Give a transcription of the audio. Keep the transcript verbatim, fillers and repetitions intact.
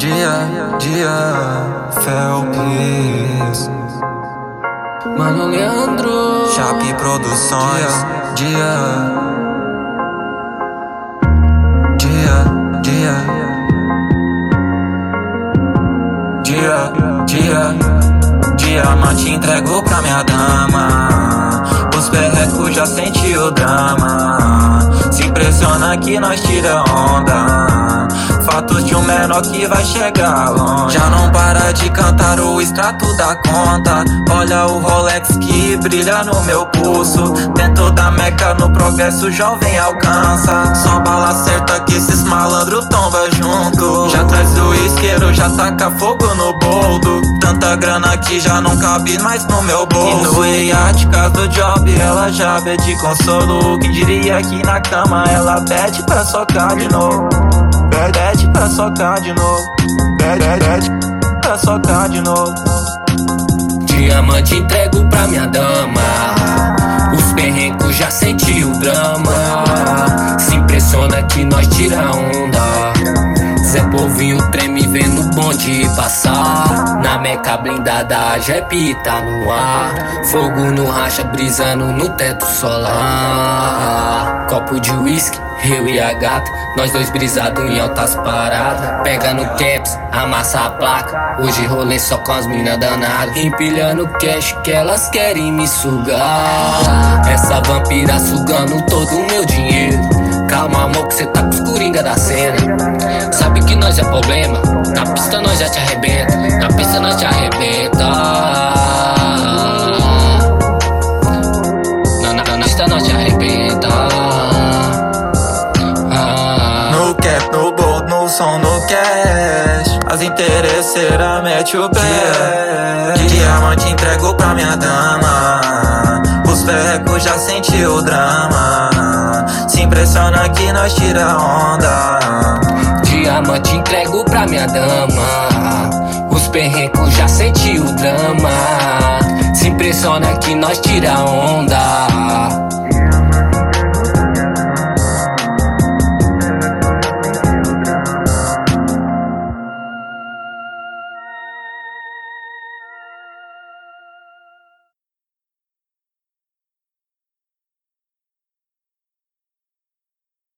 dia, dia, Felps, Mano Leandro, Chape Produções, dia, dia, dia, dia, dia, diamante entrego pra minha dama. Os perrecos já senti o drama. Se impressiona que nós tira onda. Fatos de um menor que vai chegar longe. Já não para de cantar o extrato da conta. Olha o Rolex que brilha no meu pulso. Dentro da meca no progresso o jovem alcança. Só bala certa que esses malandro tomba junto. Já traz o isqueiro, já taca fogo no boldo. Tanta grana que já não cabe mais no meu bolso. E no iate, casa do job, ela já pede consolo. Quem diria que na cama ela pede pra socar de novo. Pede pra socar de novo. Pede pra socar de novo. Diamante entrego pra minha dama. Os perrencos já senti o drama. Se impressiona que nós tira onda. Zé Povinho treme vendo o bonde passar. Na meca blindada, Jeep tá no ar. Fogo no racha, brisando no teto solar. Copo de whisky, eu e a gata. Nós dois brisados em altas paradas. Pega no caps, amassa a placa. Hoje rolê só com as mina danadas. Empilhando cash que elas querem me sugar. Essa vampira sugando todo o meu dinheiro. Calma amor que cê tá com os coringa da cena. Sabe que nós é problema. Na pista nós já te arrebenta. Na pista nós te arrebenta. Na, na, na pista nós te arrebenta. No cap, no bold, no som, no cash. As interesseiras mete o pé. Diamante entrego pra minha dama. Os perrecos já senti o drama. Se impressiona que nós tira onda. Diamante entrego pra minha dama. Os perrencos já senti o drama. Se impressiona que nós tira onda.